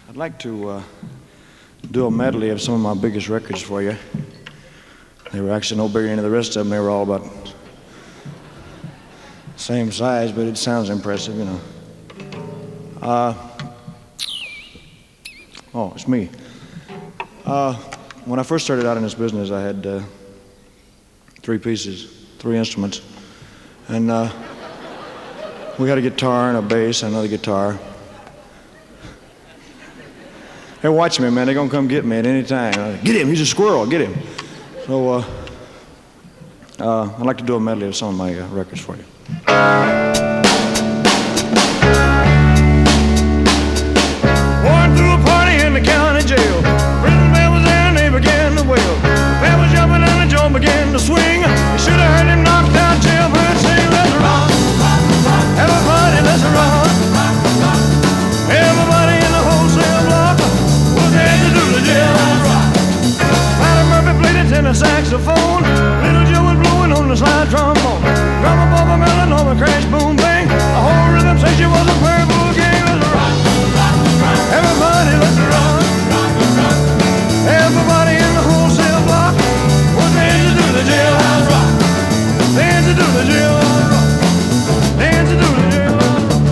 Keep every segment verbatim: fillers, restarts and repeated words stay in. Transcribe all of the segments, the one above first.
I'd like to uh, do a medley of some of my biggest records for you. They were actually no bigger than any of the rest of them. They were all about the same size, but it sounds impressive, you know. Uh, oh, it's me. Uh, when I first started out in this business, I had uh, three pieces, three instruments. And uh, we had a guitar and a bass and another guitar. Hey, watch me, man. They're going to come get me at any time. Get him. He's a squirrel. Get him. So uh, uh, I'd like to do a medley of some of my uh, records for you. Born through a party in the county jail. Prison bell was there and they began to wail. The band was jumping and the joint began to swing. You should have heard him knock down jailbird sing. Let's rock, everybody, let's rock. Everybody in the wholesale block was there to do the jail rock. Patty Murphy played a tenor saxophone. Little Joe was blowing on the slide trombone. Drummer Bubba Mellon on the crash boom bang. The whole rhythm section was a purple game. Let's rock, everybody, let's rock. Everybody in the wholesale block was there to do the jailhouse rock. There to do the jailhouse rock. There to do the jailhouse rock.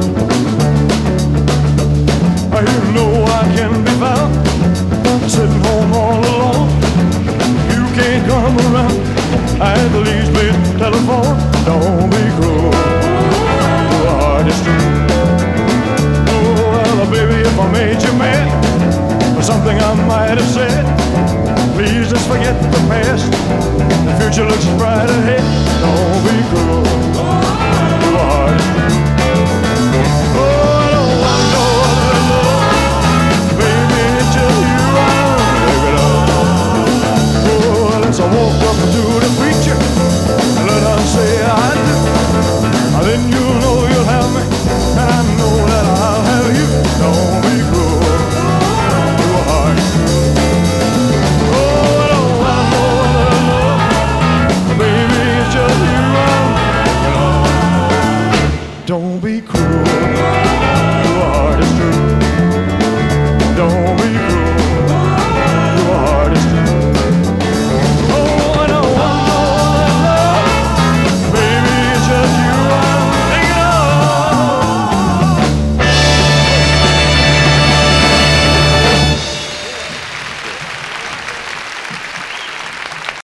You know I can be found sitting home all alone. You can't come around. I at the least please telephone. Don't be cruel. Your heart is true. Oh, well, baby, if I made you mad for something I might have said, please just forget the past. The future looks bright ahead. Don't be cruel.